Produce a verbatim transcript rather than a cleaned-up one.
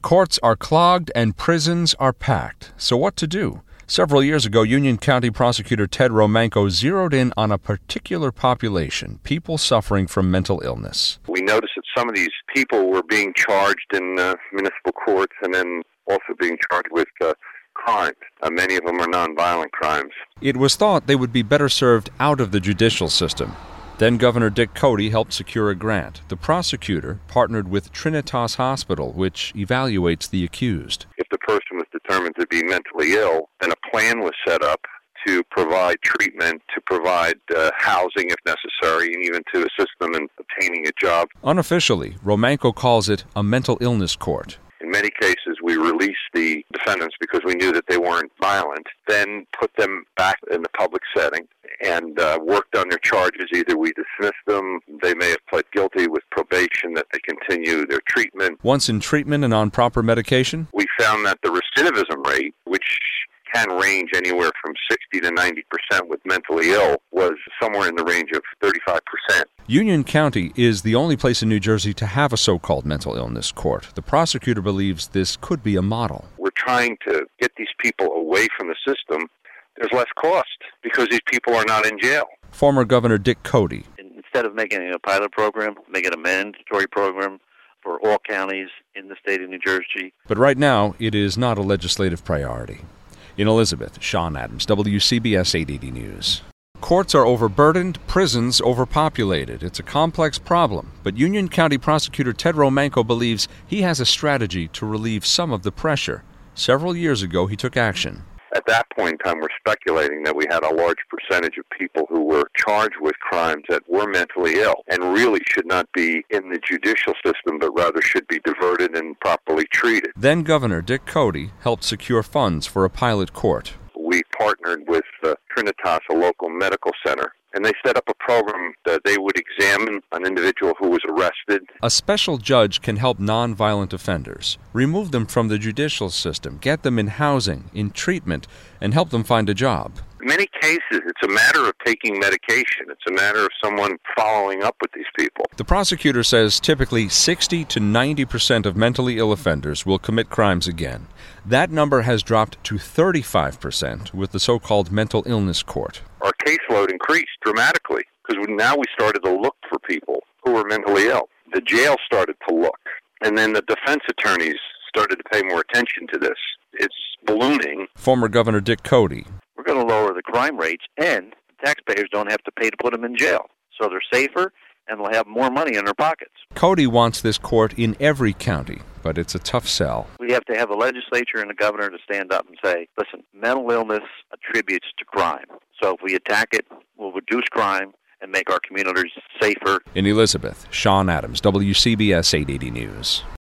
Courts are clogged and prisons are packed. So what to do? Several years ago, Union County Prosecutor Ted Romanko zeroed in on a particular population, people suffering from mental illness. We noticed that some of these people were being charged in uh, municipal courts and then also being charged with uh, crimes. Uh, many of them are nonviolent crimes. It was thought they would be better served out of the judicial system. Then Governor Dick Cody helped secure a grant. The prosecutor partnered with Trinitas Hospital, which evaluates the accused. If the person was determined to be mentally ill, then a plan was set up to provide treatment, to provide uh, housing if necessary, and even to assist them in obtaining a job. Unofficially, Romanko calls it a mental illness court. In many cases, we released the defendants because we knew that they weren't violent, then put them back in the public setting and uh, worked on their charges. Either we dismissed them, they may have pled guilty with probation, that they continue their treatment. Once in treatment and on proper medication, we found that the recidivism rate, which can range anywhere from sixty to ninety percent with mentally ill, was somewhere in the range of thirty-five percent. Union County is the only place in New Jersey to have a so-called mental illness court. The prosecutor believes this could be a model. We're trying to get these people away from the system. There's less cost because these people are not in jail. Former Governor Dick Cody. Instead of making it a pilot program, make it a mandatory program for all counties in the state of New Jersey. But right now, it is not a legislative priority. In Elizabeth, Sean Adams, W C B S eight eighty News. Courts are overburdened, prisons overpopulated. It's a complex problem, but Union County Prosecutor Ted Romanko believes he has a strategy to relieve some of the pressure. Several years ago, he took action. At that point in time, we're speculating that we had a large percentage of people who were charged with crimes that were mentally ill and really should not be in the judicial system, but rather should be diverted and properly treated. Then Governor Dick Cody helped secure funds for a pilot court. We partnered with uh, Trinitas, a local medical center, and they set up a program that they would examine an individual who was arrested. A special judge can help nonviolent offenders, remove them from the judicial system, get them in housing, in treatment, and help them find a job. In many cases, it's a matter of taking medication. It's a matter of someone following up with these people. The prosecutor says typically sixty to ninety percent of mentally ill offenders will commit crimes again. That number has dropped to thirty-five percent with the so-called mental illness court. Our caseload increased dramatically because now we started to look for people who were mentally ill. The jail started to look, and then the defense attorneys started to pay more attention to this. It's ballooning. Former Governor Dick Cody. We're going to lower the crime rates, and taxpayers don't have to pay to put them in jail. So they're safer, and they'll have more money in their pockets. Cody wants this court in every county, but it's a tough sell. We have to have a legislature and a governor to stand up and say, listen, mental illness attributes to crime. So if we attack it, we'll reduce crime and make our communities safer. In Elizabeth, Sean Adams, W C B S eight eighty News.